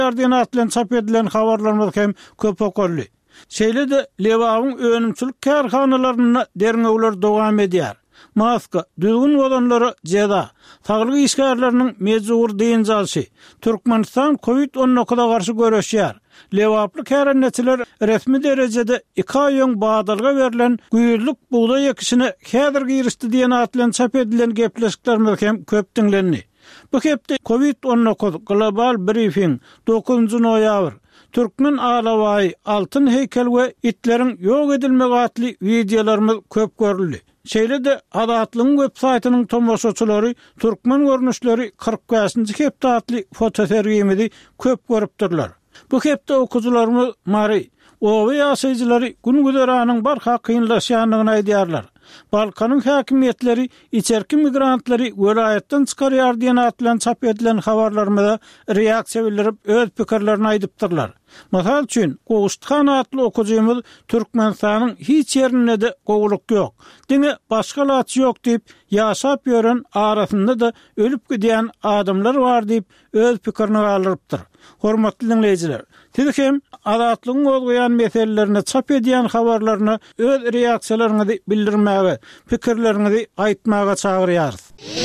Yardiyan atlan çap edilen habarlarymyz hem köp okolly. Şeýle de Lewabyň önümçilik kärhanalaryna derňewler dowam edýär. Maska, düzgün bolanlara jeda, saglyk işgärleriniň mejbur diýenjäsi. Türkmenistan Covid-19'a garşy görüşýär. Lewaply kärhanetçiler resmi derejede 2 aýyň bagdalga berilen güýürlük buğday ekişine häzir girişdi diýen atlan çap edilen gepleşiklerimiz hem köp diňlendi. Bu hepde Covid-19 global briefing 9 noýabr Türkmen Alaway Altyn heykel we itlerin ýok edilmek atly videolarymyz köp görüldi. Şeýle de Adatlyň web saýtynyň tomoşaçylary türkmen görnüşleri 45-nji hepde atly fotosergimizi köp görüpdirler. Bu hepde okuwçylarymyz mary, owy ýaşaýjylary gün-güzeranyň barha kynlaşýanlygyny aýdýarlar. Balkanyň häkimetleri içerki migrantlary welaýatdan çykarýar diýen atlan çap edilen habarlarymyza reaksiýa bildirip öz pikirlerini aýdypdyrlar. Masal üçin, Gowuşthan atly okuwjymyz Türkmenistanyň hiç ýerinde de gowuluk ýok. Diňe başga laçy ýok diýip ýaşap ýören arasynda da ölüp gidýän adamlar bar diýip öz pikirini galyrypdyr. Hormatly dinleýijiler, siz hem adatlyň bolýan meselelerine çap edýän habarlaryna öz reaksiýalaryňyzy bildirmäge, pikirleriňizi aýtmaga çagyrýarys.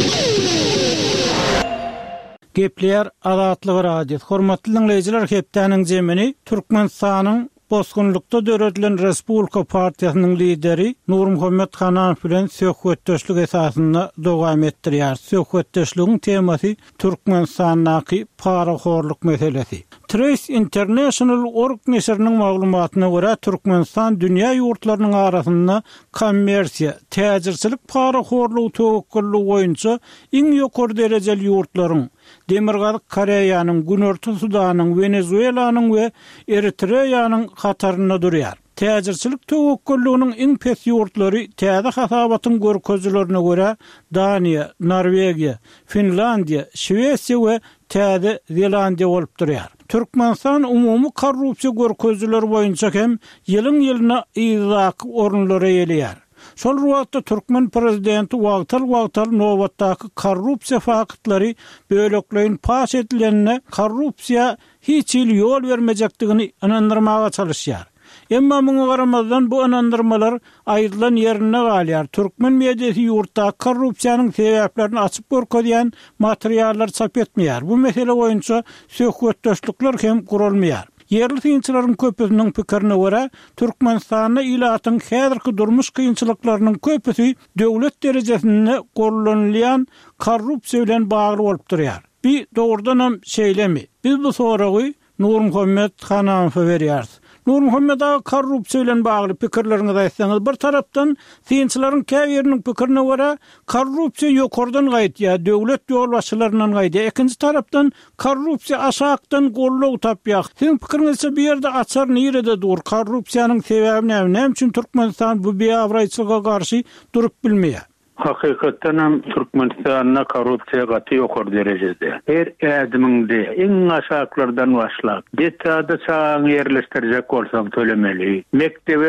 Gepler Adatlyk radio. Hormatly dinleýijiler, hepdeniň jemini Türkmenistanyň Bosgunlukda döredilen Respublika Partiýasynyň lideri Nurmuhammed Hanaň bilen söhbetdeşlik esasynda dowam etdirýär. Söhbetdeşligiň temasy Türkmenistanyň paraxorluk meselesi. Trace International Organizasyonynyň maglumatyna görä Türkmenistan dünýä ýurtlarynyň arasynda kommersiýa, täjirçilik paraxorlugy töwekkülli boýunça iň ýokary derejeli ýurtlaryň Demirgazyk Koreýanyň, Günorta Sudanyň, Venezuelanyň we Eritreýanyň hataryna durýar. Täjirçilik töwekkülliginiň iň pes ýurtlary täze hasabatyň görkezlerine görä Daniýa, Norwegiýa, Finlandiýa, Şwesiýa we Täze Zelandiýa bolup durýar. Türkmenistan umumy korrupsiýa görkezleri boýunça hem ýylyň-ýylyna ýyzak orunlara ýelýär. Şol wagtda Türkmen prezidenti wagtal nobatdaky korrupsiýa faktları böleklerin paş edilenine korrupsiýa hiç ýol bermejekdigini anandyrmaga çalışýar. Emma muňa garamazdan bu anandyrmalar aýrylan ýerine galýar. Türkmen mediýasy ýurtda korrupsiýanyň sebäplerini açyp görkezýän materiallar çap etmeýär. Bu mesele boýunça söhbetdeşlikler hem gurulmaýar. Yerli synçylaryň köpüsiniň pikirine görä, Türkmenistanyň ilatyň häzirki durmuş kynçylyklarynyň köpüsi döwlet derejesinde gollanylýan korrupsiýa bilen bagly bolup durýar. Bir dogrudan hem şeýlemi? Biz bu soragy Nurmuhammed Hanaňa berýäris. Nurmuhammed korrupsiýa bilen bagly pikirleriňizi aýtsaňyz, bir tarapdan synçylaryň käbiriniň pikirine görä korrupsiýa ýokardan gaýtýar, döwlet ýolbaşçylarynyň gaýtýar. Ikinji tarapdan korrupsiýa aşakdan golluk tapýar. Siň pikiriňizçe bir ýerde açar nirede dur? Korrupsiýanyň sebäbi näme? Näme üçin Türkmenistan bu beýawraýçylyga garşy durup bilmeýär? Hakikaten hem Türkmenistan'da korrupsiya gatı ýokary derejede. Her ädimiňde iň aşaklardan başlap, detada çaň ýerleşdirjek bolsaň tölemeli. Mektebe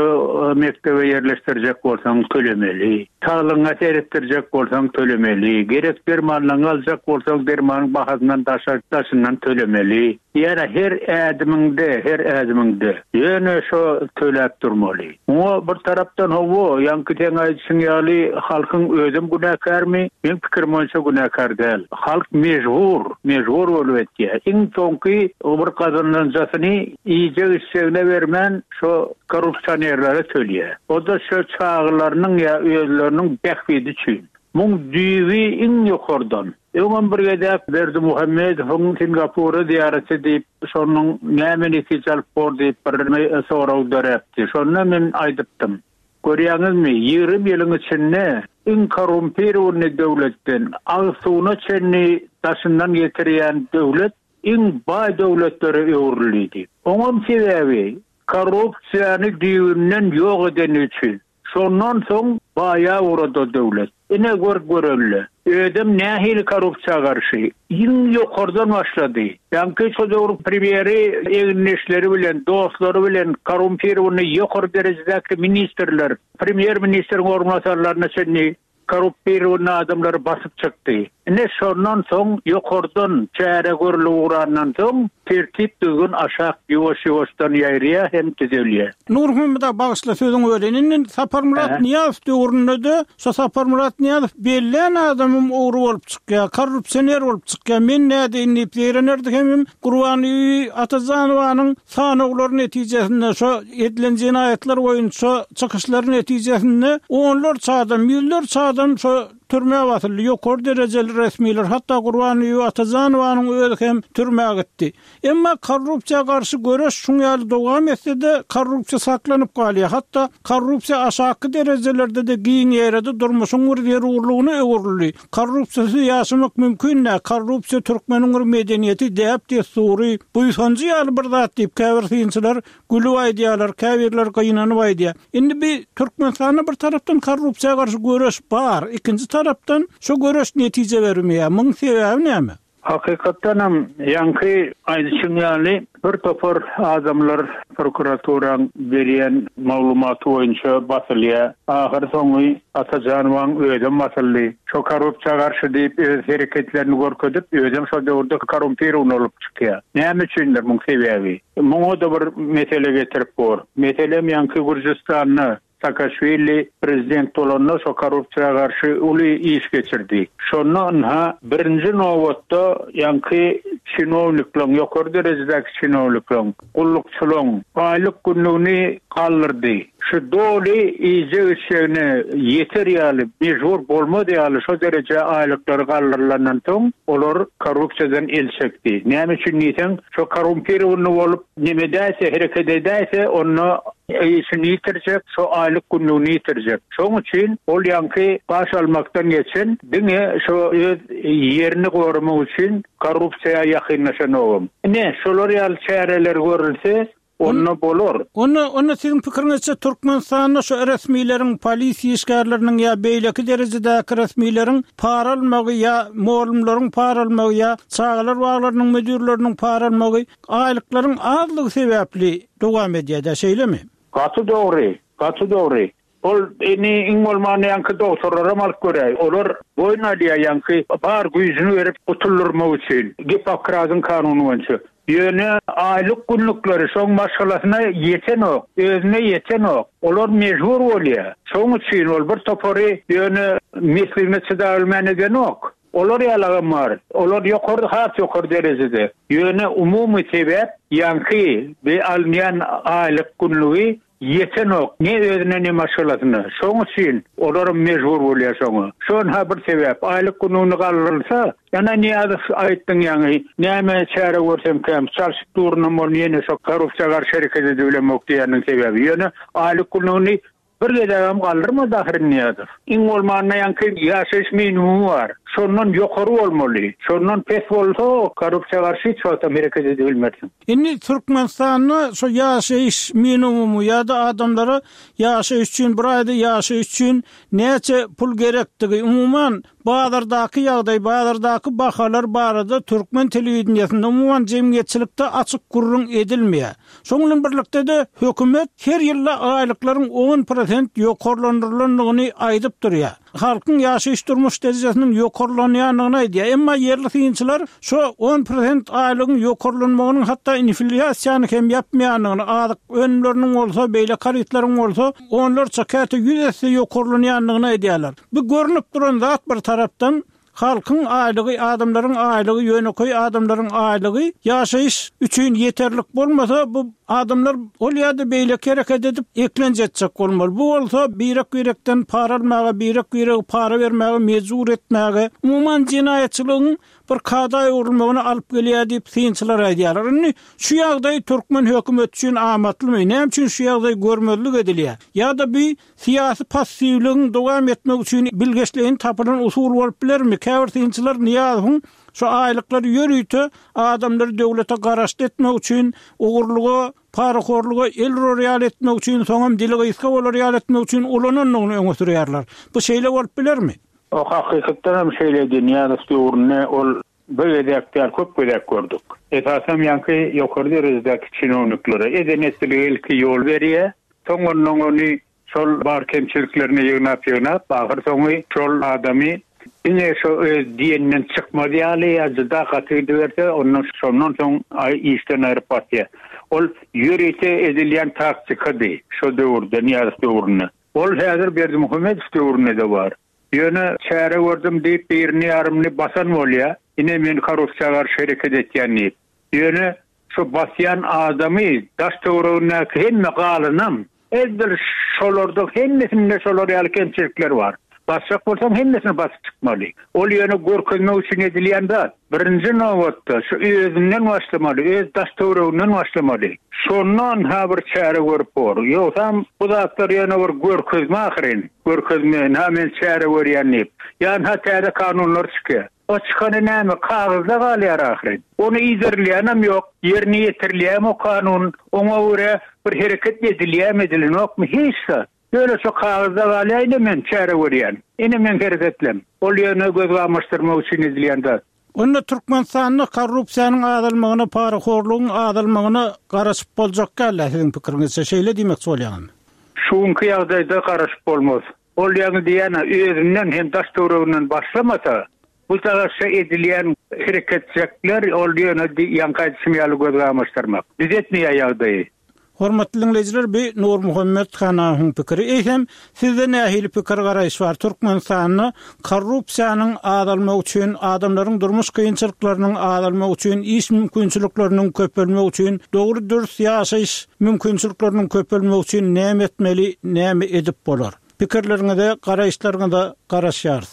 ýerleşdirjek bolsaň tölemeli. Taýlyňa seretdirjek bolsaň tölemeli. Gerek dermanlaryň aljak bolsaň dermanyň bahasyndan daşyndan tölemeli. Ýa-da her ädimiňde ýöne şo töläp durmaly. O bir tarapdan hawa ýanky teň aýdyşyň ýaly halkyň özüm günäkärmi? Men pikirim boýunça günäkär däl. Halk mejbur bolup etýär. Iň soňky bir kazananjasyny iýje işçilere bermän şo korrupsionerlere tölýär. O da şo çağlarynyň ýa özleriniň bähbidi üçin. Muň düýbi iň ýokardan. Öňem bir gedäp Berdi Muhammed Singapura ziyaret edip şonuň näme jalp boldy diýip bir soraw beripdi. Şonu men aýdypdym. Görýäňizmi, 20 ýylyň içinde iň korrumpirawny döwletden agsuny çenni taşyndan getirýän döwlet iň baý döwletlere öwrildi. Oňam sebäbi korrupsiýany düýünden ýok eden üçin. Şondan soň baýa urada döwlet. Ine görüldü. Ödem nähili korrupsiýa garşy iň ýokardan başlady. Ýanky şol premieri eňneşleri bilen, dostlary bilen korrumpirawny ýokary derejedäki ministrler, premier ministeriň ornatçylaryna çenni korrupsiýany adamlar basyp çykdy. Ne şondan soň ýokardan çäre görüli uğrandan soň tertip düzgün aşak ýoş-ýoşdan ýaýrya hem düzelýär. Nurhumda bağışla sözüň öğreninin Sapar Murat Niyaz döwründe şo Sapar Murat Niyaz bellen adamym ogry bolup çykýar, korrupsioner bolup çykýar. Men näde inip ýerenerdik hem Gurbany Atazanowanyň sanaglar netijesinde şo edilen jinayetler boýunça çykyşlar netijesinde onlar çağdan, miller çağdan şo türmäge batyldy. Ýokary derejeli resmiler hatda Gurbany Atazanowanyň özi hem türmäge gitdi. Emma korrupsiýa garşy göreş şuň ýaly dowam etse-de korrupsiýa saklanyp galýar. Hatda korrupsiýa aşaky derejelerde de giň ýerde durmuşyň bir urlugyny öwürli. Korrupsiýasy ýaşamak mümkin näme? Korrupsiýa türkmeniň medeniýeti diýip de suri. Bu sonjy ýaly bir zat diýip käbirçiler gülüp aýdýarlar, käbirler gyýnanyp aýdýar. Indi bir Türkmenistanyň bir tarapdan korrupsiýa garşy göreş bar, ikinji tarapdan şu göreş netije bermeýär. Muň sebebi näme? Hakykatdan hem ýanky aýdyşyň ýaly bir topar adamlar prokuraturan berýän maglumaty boýunça basylýar. Ahir soňy Atazanowyň özüm basyldy. Şo korrupsiýa garşy diýip öz hereketlerini görkezip, özüm şo döwürde korrumpiran bolup çykýar. Näme üçindir muň sebebi? Muňa da bir mesele getirip bor. Meselem ýanky Gürjistanyny Saakashvili prezident bolanlar şo korrupsiýa garşy uly iş geçirdi. Şondan birinji nowatda ýanky çinowniklaryň ýokary derejedäki çinowniklaryň, gullukçylaryň aýlyk günlüğini kaldyrdy. Şu doly iýje işini ýeter ýaly mejbur bolmady ýaly şo derejä aýlyklary kaldyrylanyň soň olar korrupsiýadan el çekdi. Näme üçin diýsem, şo korrumpiran bolup nimedäse hereket edäse onu işini ýitirjek, şo aýlyk günlüğini ýitirjek. Şoň üçin ol ýanky baş almakdan geçen diňe şo ýerini gorumak üçin korrupsiýa ýakynlaşanowam. Ne şolar ýaly çäreler görülse onu bolor. Onu sizin pikiriňizçe Türkmenistanyň şu resmiýleriň, polisiýa işgärleriniň ýa beýleki derejedäki resmiýleriň para almagy ýa molumlaryň para almagy ýa çağlar waglarynyň müdürleriniň para almagy aýlyklaryň azlygy sebäpli dowam edýär şeýlemi? Gaty dogry. Ol iň bolmany ýanky doktorlara mal görä. Olar boýna diýär ýanky bar güýjüni berip otulurmak üçin. Hipokratyň kanuny boýunça ýöne aýlyk günlükleri şoň maşgalasyna ýeten ok, özüne ýeten ok. Olar mejbur bolýar. Şoň üçin ol bir topary ýöne mesleğine çydalmanyň ok. Olar ýalagan bar. Olar ýokary derejede. Ýöne umumy sebäp ýanky be alnyan aýlyk günlügi ýeten ok. Ne özüne ne maşgalasyna. Şoň üçin olar mejbur bolýar şoňa. Şoň bir sebäp aýlyk günlüğini galdyrylsa, yana niýazy aýtdyň ýaňy näme çäre görsem kem çarşyk durna mol ýene şo korrupsiýa garşy hereket edilemok diýeniň sebebi ýöne aýlyk günlüğini bir gedäm galdyrma dahyr niýazy. Iň bolmany ýanky ýaşaýyş minimumy bar. Şondan ýokary bolmaly. Şondan pes bolsa korrupsiýa garşy çota hereket edibilmeli. Indi Türkmenistanyň şo ýaşaýyş minimumy ýa-da adamlara ýaşaýyş üçin, bir aýda ýaşaýyş üçin näçe pul gerekdigi umuman bazardaky ýagdaý, bazardaky bahalar barada Türkmen telewizionyasynda umuman jemgyýetçilikde açyk gurrun edilmeýär. Şoň bilen birlikde de hökümet her ýylla aýlyklaryň 10% ýokarlandyrylanyny aýdyp durýar. Halkyň ýaşaýyş durmuş derejesiniň ýokarlanýanyny aýdýar. Emma yerli synçylar şo 10% aýlygyň ýokarlanmagynyň hatda inflasiýany hem ýapmaýanyny, azyk önümleriniň bolsa, beýle karytlaryň bolsa, onlar çakaty 100% ýokarlanýanyny aýdýarlar. Bu görünüp duran zat bir tarapdan halkyň aýlygy, adamlaryň aýlygy, ýöneköý adamlaryň aýlygy ýaşaýyş üçin ýeterlik bolmasa, bu adamlar ol ýa-da beýle hereket edip eklenjek bolmaly. Bu bolsa birek-birekden para almagy, birek-birek para bermäge mejbur etmäge, umuman jinayetçiligiň bir kadaý urulmagyny alyp gelýär diýip synçylar aýdýarlar. Şu ýagdaý Türkmen hökümet üçin amatlymy, näme üçin şu ýagdaý görmezlik edilýär? Ýa-da bir syýasy passiwligiň dowam etmek üçin bilgeçliğin tapylan usul bolup bilermi? Käbir synçylar niýazyň şu aýlyklar ýörüýte adamlar döwlete garaşdy etmek üçin ugurlugy, paraxorlugy el roýal etmek üçin, soňam dili gyska bolar ýal etmek üçin ulananyny öňe sürýärler. Bu şeýle bolup bilermi? O hakykatdan hem şeýle dünýäde urne ol beýledäkler köp gedäk gördük. Esasam ýanky ýokary derejedäki çinowniklary edeneslilik ýol berýär. Soňra şol bar kemçiliklerini ýygnap, ahir soňy şol adamy Ine şu diyenden çıkmadı ýaly azda gatydy berse ondan soň işten aýryp batýar. Ol ýürete edilýän taktikady şu döwürde ýa-da döwürne. Ol häzir Berdimuhammedow döwüründe bar. Ýöne çäre gördüm diýip birini ýarymny basan bolýa. Ine men korrupsiýaga garşy hereket etýänni. Ýöne şu basýan adamy daş döwrüne hemme galynam. Elbir şolarda hemmesinde şolar ýaly kemçilikler bar. Başak bolsam hemmesine basıp çıkmalı. Ol ýöne görkezmek üçin edilýän zat. Birinji nowatda şu özünden başlamaly, öz daş töwreginden başlamaly. Şondan ha bir çäre görüp bor. Ýoksam bu zatlar ýöne bir görkezme ahyrin. Görkezme hemen çäre görýänip. Ýani hatada kanunlar çykýar. O çıkany näme kagazda galýar ahyrin. Onu izlerleýänem ýok, ýerine ýetirilýär o kanun, oňa görä bir hereket edilýär-edilmekmi hiç. Böyle çok kağızda galyaydı men çäre görýän. Ine men herketlem. Ol ýöne göz gamaşdyrmak üçin edilýär. Onda Türkmenistanyň korrupsiýanyň azalmagyna, paraxorlugyň azalmagyna garaşyp boljak gäller siziň pikiriňizçe şeýle diýmek bolýan. Şuňky ýagdaýda garaşyp bolmaz. Ol ýaňy diýene özünden hem daş töwreginden başlamasa, bu tarafça edilýän hereketçilikler ol ýöne ýankaýtysmaly göz gamaşdyrmak. Düzetmeýär ýagdaýy. Hormatly dinleyijiler, bir Nurmuhammed Hanawyň pikiri. Eýsem, sizde nähili pikir garaýyş bar? Türkmenistanyň korrupsiýanyň azalmagy üçin, adamlaryň durmuş kynçylyklarynyň azalmagy üçin, iş mümkinçilikleriniň köpelmegi üçin, dogry dürüst ýaşaýyş mümkinçilikleriniň köpelmegi üçin näme etmeli, näme edip bolar? Pikirleriňizde, garaýşlaryňyzda garaşýarys.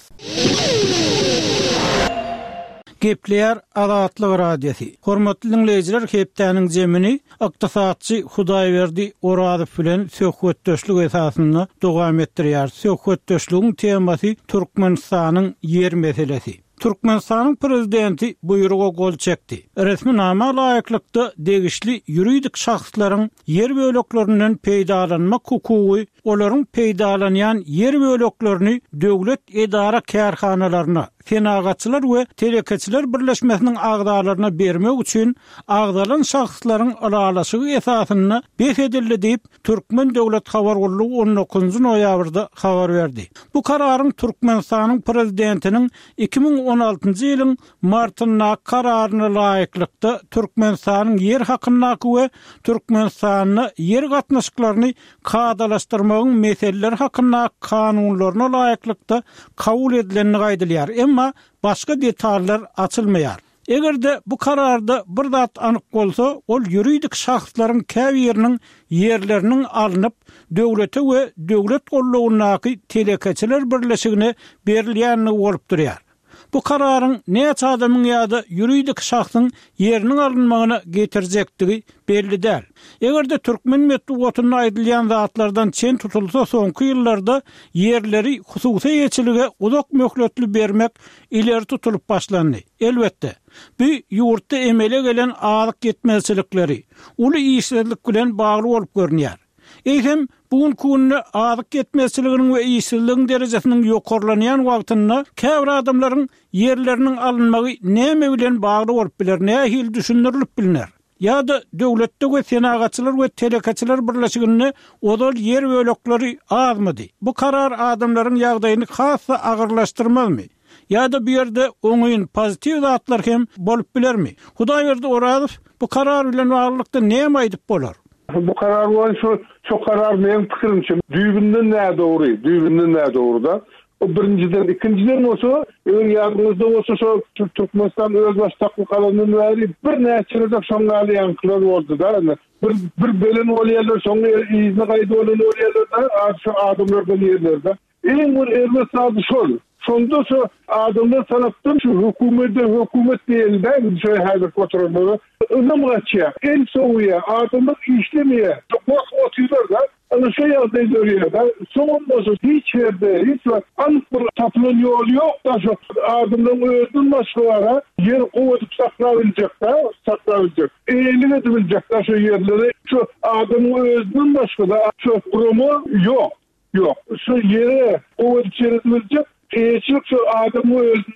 Gepler Azatlyk radiosi. Hormatly dinleyijiler, hepdäniň jemini ykdysatçy Hudaýberdi Orazow bilen söhbetdeşlik esasynda dowam etdirýär. Söhbetdeşligiň temasy Türkmenistanyň ýer meselesi. Türkmenistanyň prezidenti buýruga gol çekdi. Resmi nama laýyklykda degişli ýuridik şahslaryň yer böleklerinden peýdalanmak hukugy, olaryň peýdalanýan yer böleklerini döwlet edara kärhanalaryna, senagatçylar we telekeçiler birleşmesiniň agdalaryna bermek üçin agdalan şahslaryň aralaşygy esasynda besedildi diýip Türkmen döwlet habar gullugy 19 noýabrda habar berdi. Bu kararyň Türkmenistanyň prezidentiniň 2016-njy ýylyň martynda kararyna laýyklykda Türkmenistanyň yer hakynaky we Türkmenistanyň yer gatnaşyklaryny kadalaşdyrmagyň meseleleri hakynda kanunlaryna laýyklykda kabul edileni gaýdylýar. Emma başga detallar açylmaýar. Egerde bu kararda bir zat anyk bolsa, ol ýuridik şahslaryň käbiriniň yerleriniň alınıp döwlete we döwlet gollugynaky telekeçiler birleşigine berilýänligi bolup durýar. Bu kararyň näçe adamyň ýa-da ýuridik şahsyň ýeriniň alınmagyna getirjekdigi belli däl. Egerde Türkmen medeniýetine aýdylýan zatlardan çen tutulsa, soňky ýyllarda ýerleri hususy ýeçilige uzak möhletli bermek ileri tutulup başlandy. Elbetde, bu ýurtda emele gelen azyk yetmezçilikleri, uly işsizlik bilen bagly bolup görünýär. Eýsem, bugun kunna azyk yetmezçiliginiň we işsizligiň derejesiniň ýokarlanýan wagtynda käbir adamlaryň yerleriniň alınmagy näme bilen bagly bolup biler, nähili düşündirilip bilinär. Ya da döwletde we senagatçylar we telekeçiler birleşiginde odal yer bölekleri azmady. Bu karar adamlaryň ýagdaýyny hassa agyrlaşdyrmazmy? Ya da bir yerde oňyň pozitiv zatlar hem bolup bilermi? Hudaýberdi Orazow bu karar bilen baglykda näme aýdyp bolar? Bu karar var şu karar meň pikirimçe düýbinden näme dogry, düýbinden näme dogry da. O birinciden, ikinciden olsa, ön yardımızda olsa şu Türkmenistan öz baştaklı kalanının veri bir näçelerden şoňaly ýankylar boldy da. Bir belen bolýarlar, şoňa izne gaýdy bolan bolýarlar da, şu adamlardan ýerlerde. Eň bir ermesady şol. Şonda şu adamlar sanaptym şu hökümet diýildi, şu häzir kontrolmeli. Önüm gaçýar. El soňya adamlar işlemeýär. Çok otýlar da. Ana şey ýagdaý görýär da. Soňunda hiç ýerde, hiç anyk bir tapylan ýol ýok da şu adamlaryň özünden başgalara yer gowadyp saklawyljak da, saklawyljak. Eýlik ediljek da şu ýerleri, şu adamlaryň özünden başga şu kurumu ýok. Ýok. Şu ýere gowadyp çeredilýek. Şu adamı özünden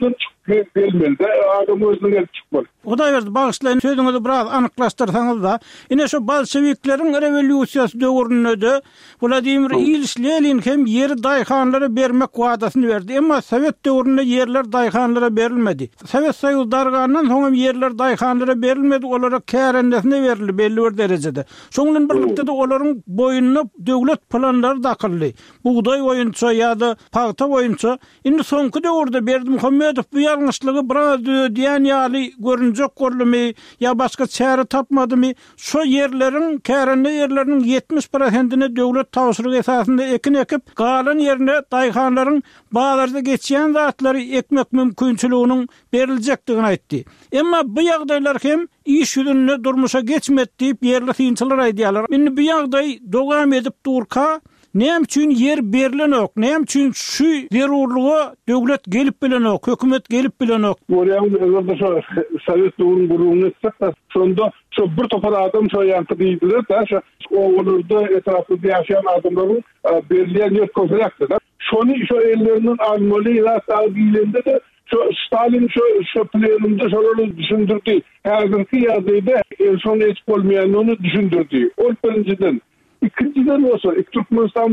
gelmeli. Adam özüne gelip çıkmalı. O da verdi. Bağışlayın sözünüzü biraz anıklaştırsanız da. Yine şu Bolşeviklerin revolüsiyası döwründe de Vladimir İliç Lenin hem yeri dayhanlara bermek wadasyny verdi. Ama Sovet döwründe yerler dayhanlara berilmedi. Sovet Soýuzy dargandan soň yerler dayhanlara berilmedi. Olara kärendesine berildi belli bir derecede. Şoňdan birlikde de olaryň boyunna döwlet planlary dakyldy. Buğday boýunça ýa-da paýta boýunça. Indi soňky döwürde Berdimuhammedow bu ýalňyşlygy biraz diýen ýaly görünjek bolmy ýa başga çäre tapmadymy? Şu yerlerin kärende yerleriniň 70%-ni döwlet tawşyrygy esasynda ekin ekip, galan ýerine daýhanlaryň bazarda geçýän zatlary ekmek mümkinçiliginiň beriljekdigini aýtdy. Emma bu ýagdaýlar hem iş ýüzünde durmuşa geçmedi diýip yerli synçylar aýdýarlar. Indi bu ýagdaý dowam edip durka näme üçin yer berilenok? Näme üçin şu zerurlugy döwlet gelip bilenok, hökümet gelip bilenok? Orada şu Sovet döwrüň gurugyny etsek, şonda şu bir topar adam şu ýanky diýdiler da, şu oğullarda etrafında ýaşaýan adamlaryň berilen ýer kontrakty da. Şonu şu ellerinin almaly ýa taýýlinde de şu Stalin şu plenumda şolary düşündirdi. Häzirki ýagdaýda şonu hiç bolmaýanyny düşündirdi. Ol birinciden. İkinciden olsa, Türkmenistan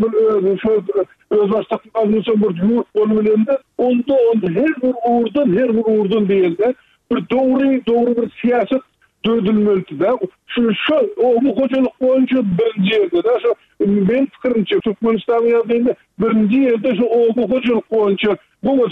öz baştaklıklarının bir yurt bölümlerinde onda her bir uğurdan değildi. Bir doğru bir siyaset dödülmeli de. Bu kocalık boyunca birinci yerde de. Ben fikrimce Türkmenistan yerdeyinde birinci yerde bu kocalık boyunca bu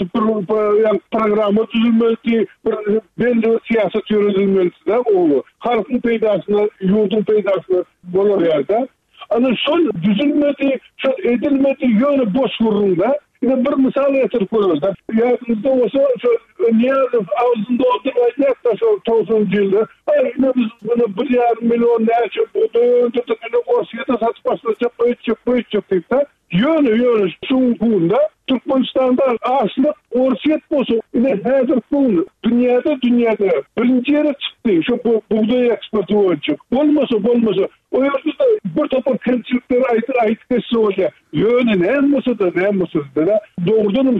programı düzülmeli, belli bir siyaset yürütülmeli de. Halkın peydasına, yurdun peydasına olur yerde. Ana son düzülmedi, şu edilmedi yönü boş vururlar. Yine bir misal getirip koyuyorlar. Yardımcıda olsa şu Niyazov ağzında oturacak da şu 90 yılda. Yine biz bunu 1,5 milyon neyse döndürdük. Yine Orsiyada satış başlayacak, böyütecek deyip de. Yönü şunkuğunda Türkmenistan'da aslında Orsiyat olsa yine hazır bunu dünyada birinci yere çıktı. Şu buğday eksportu olacak. Olmasa. O yerde de bir topar kentçilikleri ait kesi olacak. Yönü ne olmasa da doğrudan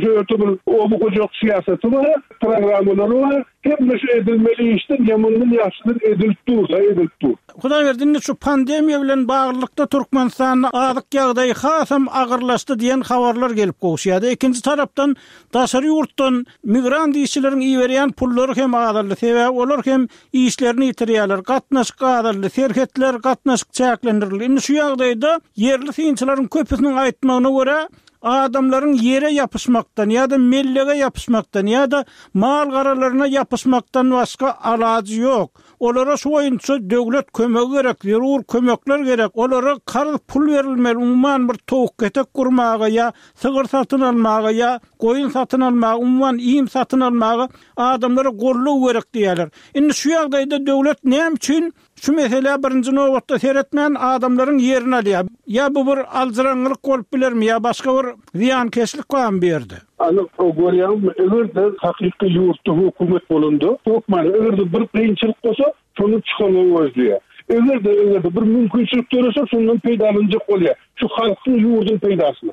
bu kocak siyaseti var, programları var. Hem de şu edilmeli işten yamanın yaşının edilip dur. Hudaý berdi, şu pandemiýa bilen baglykda Türkmenistanyň azyk ýagdaýy hasam agyrlaşdy diýen habarlar gelip gowşýady. Ikinji tarapdan daşary ýurtdan migrant işçileriň iýerýän pullary hem agyrly. Sebäbi olar hem işlerini ýitirýärler. Gatnaşyk agyrly, serhetler gatnaşyk çäklendirildi. Indi şu ýagdaýda yerli synçylaryň köpüsiniň aýtmagyna görä adamların yere yapışmaktan ya da mellege yapışmaktan ya da mal garalarına yapışmaktan başka alacı yok. Olara şu oyuncu devlet kömegi gerek, zerur kömekler gerek. Olara karı pul verilmeli. Umman bir tavuk ketek kurmağa ya sığır satın almağa ya koyun satın almağa, umman iyim satın almağa adamlara gorluğu gerek diyorlar. Şimdi şu ýagdaýda devlet näme üçin şu mesele birinci nowatda seyretmeyen adamların yerini alıyor. Ya bu bir alzıranlık bolup bilermi ya başka bir ziyankeşlik koyan bir yerde. O görýän öňürde hakyky ýurtda hökümet bolundy. Hökümet öňürde bir kynçylyk bolsa, şonu çykanyny gözleýär. Öňürde bir mümkinçilik görse, şondan peýdalanjak bolýar. Şu halkyň ýurdun peýdasyny.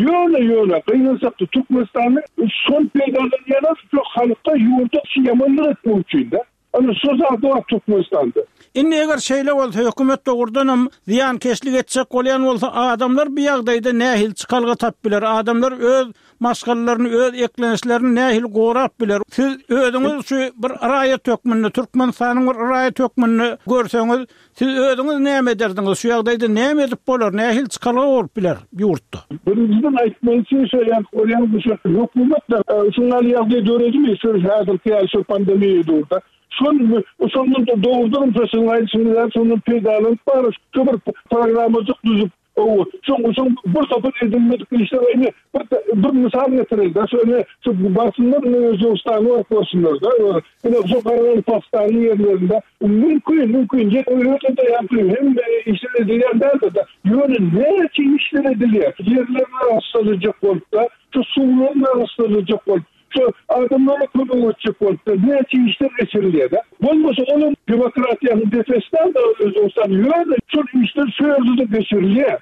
Ýöne kynansak Türkmenistanyň son peýdalanýan şu halka ýurda ýamanlyk etmek üçin de. Ana sözler doğru Türkmenistan'da. Indi eger şeýle bolsa hökümet doğrudan ziyankeşlik etsek bolýan bolsa adamlar bir ýagdaýda nähil çykalga tap biler. Adamlar öz maskalaryny, öz eklenişlerini nähil gorap biler. Siz özüňiz şu bir raýat hökmünde, Türkmenistanyň bir raýat hökmünde görseňiz, siz özüňiz nämeederdiňiz? Şu ýagdaýda näme edip bolar? Nähil çykalga bolup biler ýurtda. Birinciden aýtmalyçy şeýle bolýan bu hökümetler şunlar ýagdaý döredimi? Şu häzirki şu pandemiýa durda. Sonun doğrudan profesyonel sonun peýdalanıp bar. Şu bir programmadyk düzüp son bir tapyp edilmedik işler bir misal getirildi. Şu basınlar Özbekistanyň ortasynda da şu Karaman Pakistanyň ýerlerinde mümkin ýetmedi ýa-da hem işler edilýär de ýöne näçe işler edilýär. Yerler arasynda bolup da şu suwlar arasynda bolup şu adamlara kömekçi bolsa näçe işler geçirilýär da. Bolmasa onun demokratiýanyň defesinden da Özbegistan ýöne şu işler söýürdü geçirilýär.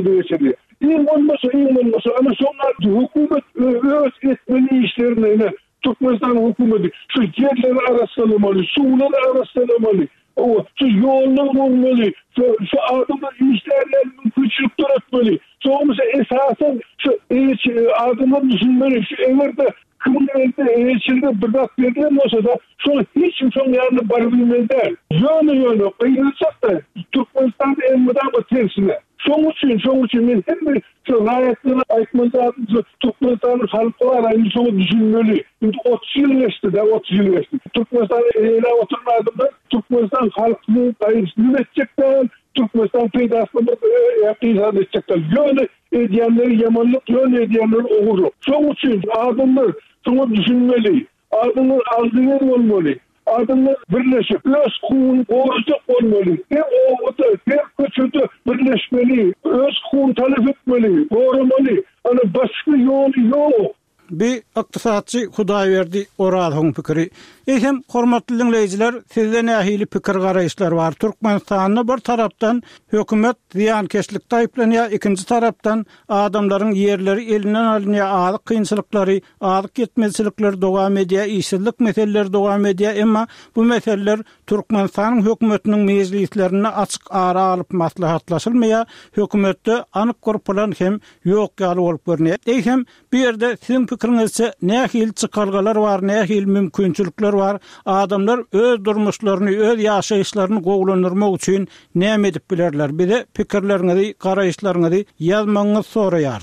İyi olmasa ama sonra hökümet öz etmeli işlerini Türkmenistan hükümeti şu yerleri arastalamalı, suları arastalamalı. O şu yollar olmalı, şu adımlar işlerlerini küçültür etmeli. Sonuçta esasen şu adımlar düşünmeli, şu evlerde kımıllarda içinde bırak verilen olsa da şu hiç son yanına barabilmeden yönü kıyılacak da Türkmenistan'da en müdahale tersine. Şoň üçin men hem şu raýatlyny aýtman lazım. Türkmenistan'ın halkı var, aynı şoňa düşünmeli. Şimdi 30 yıl geçti. Türkmenistan ele oturmadı mı? Türkmenistan halkını daýyşlyk etjekler. Türkmenistan peýdasyny ýa-da etjekler. Ýöne edýänleri ýamanlyk, ýöne edýänleri ogurluk. Şoň üçin adamlar şoňa düşünmeli. Adamlar aldylar bolmaly. Adamlar birleşip öz kuğun borcuk olmalı. Her köçüde birleşmeli. Öz kuğun talep etmeli. Doğramalı. Ana başka yol yok. Bir iqtisadçı Hudaýberdi Orazoň pikiri. Hem hormatly dinleýijiler, sizde nähili pikir garaýşlar bar. Türkmenistanyny bir tarapdan hökümet ziýankeşlik taýplanýar, ikinji tarapdan adamlaryň ýerleri elinden alınýar, azyk kynçylyklary, azyk ýetmezçilikler dowam edýär, işsizlik meseleleri dowam edýär. Emma bu meseleler Türkmenistanyň hökümetiniň mejlislerine açyk ara alyp maslahatlaşylmaýar, hökümetde anyk gorpulan hem ýok ýaly bolup görnýär. Hem bir ýerde sizin pikiriňizçe nähili çykalgalar bar, nähili mümkinçilikler var. Adamlar öz durmuşlaryny, öz ýaşaýyşlaryny gowlanyrmak üçin näme edip bilerler? Bize pikirleriňizi, garaýşlaryňyzy ýazmaňyzy soraýar.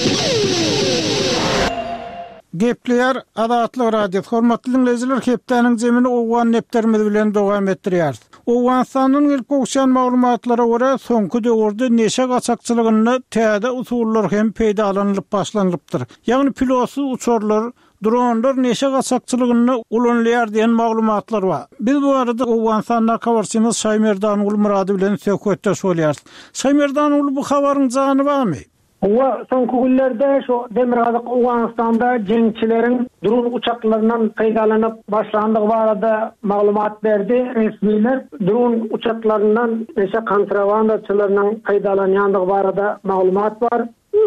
Gepler Adatlyk radio hormatly dinleýijiler, hepdeniň jemini owan nepterimiz bilen dowam etdirýär. Owgansanyň ilk ugşan maglumatlara görä soňky döwürde neşe gaçakçylygyny täze usullar hem peýdalanylyp başlanypdyr. Ýagny pilotsuz uçurlar, dronlar neşe gaçakçylygyny ulanýar diýen maglumatlar bar. Biz bu arada Owgansanyň kawarçymyz Şaýmerdan ul Murady bilen söhbetde bolýar. Şaýmerdan ul bu habaryň jany barmy? Owa soňky günlerde şu Demirgazyk Owganystanda jeňçileriň dron uçaklaryndan peýdalanyp başlandygy barada maglumat berdi. Resmiler dron uçaklaryndan neşe kontrabandaçylarynyň peýdalanýandygy barada maglumat bar.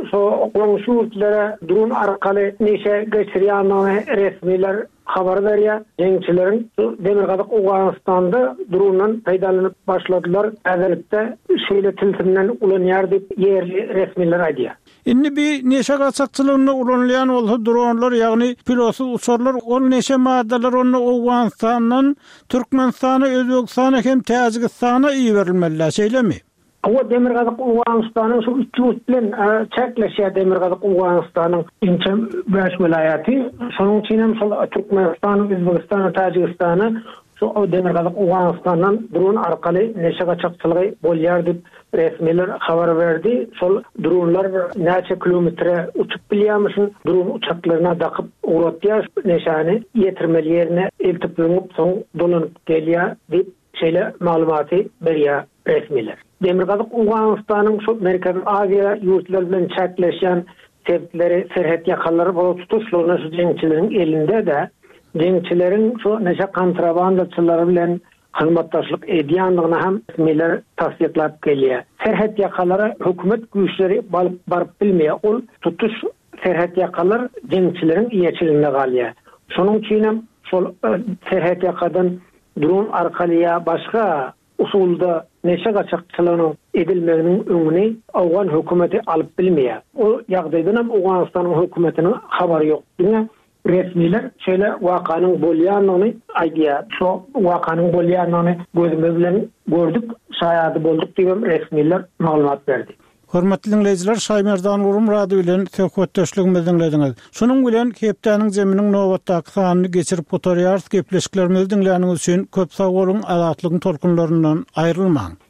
Şurtlere dron arkaly neşe geçirýändigini resmiler habar berýär. Jeňçileriň Demirgazyk Owganystanda drondan peýdalanyp başladylar. Äzellikde şeýle tilsimden ulanýar diýip ýerli resmiler aýdýar. Indi bir neşe gaçakçylygyny ulanýan bolsa dronlar, ýagny pilotsuz uçurlar, ol neşe maddalar onu Owganystanyň Türkmenistana, Özbekistana hem Täjikistana iýerilmeli, şeýlemi? O Demirgazyk Owganystanyň şu 3 bilen çekleşýär. Demirgazyk Owganystanyň inçe 5 vilayaty, şonuň üçin şol Türkmenistan, Özbekistan, Täjikistany şu Demirgazyk Owganystanyň dron arkaly neşe gaçakçylygy bolýar diýip resmiler habar berdi. Şol dronlar näçe kilometre uçup bilýärmişin, dron uçaklaryna dakyp uratýar, neşany ýetirmeli ýerine eltip soň dolanyp gelýär diýip şeýle maglumaty berýär resmiler. Demirgazyk Owganystanyň şu Merkezi Aziýa ýurtlar bilen çekleşýän sebepleri serhet ýakalary bolup tutuşlaryny şu jeňçileriň elinde de jeňçileriň şu neşe kontrabandaçylary bilen hyzmatdaşlyk edýändigini hem resmiler tasdiklap gelýär. Serhet ýakalary hökümet güýçleri baryp bilmeýär. Ol tutuş serhet ýakalar jeňçileriň ýeçiliginde galýar. Şonuň üçin şol serhet ýakadan dron arkaly başga usulda neşe gaçakçylygynyň edilmeginiň öňüni Awgan hökümeti alyp bilmeýär. O ýagdaýdan hem Owganystanyň hökümetiniň habary ýok. Diňe resmiler şeýle wakanyň bolýanyny aýdýar. Şo wakanyň bolýanyny gözümüz bilen gördük, şaýady boldyk diýip resmiler maglumat berdi. Hormatly dinleýijiler, Şaýmerdan ul Murady bilen söhbetdeşligimizi dinlediňiz. Şonuň bilen hepdeniň jeminiň nowatdaky sanyny geçirip oturýar, gepleşiklerimizi dinleýäniňiz üçin köp sag bolun, Adatlygyň tolkunlaryndan aýrylmaň.